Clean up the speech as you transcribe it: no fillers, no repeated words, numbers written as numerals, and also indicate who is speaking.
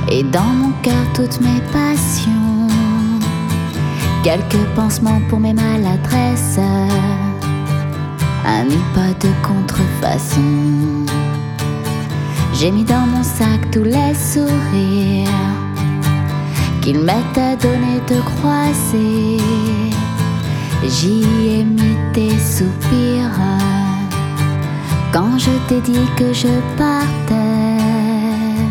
Speaker 1: Et dans mon cœur toutes mes passions, quelques pansements pour mes maladresses, amis, pas de contrefaçon. J'ai mis dans mon sac tous les sourires qu'il m'est adonné de croiser. J'y ai mis tes soupirs quand je t'ai dit que je partais.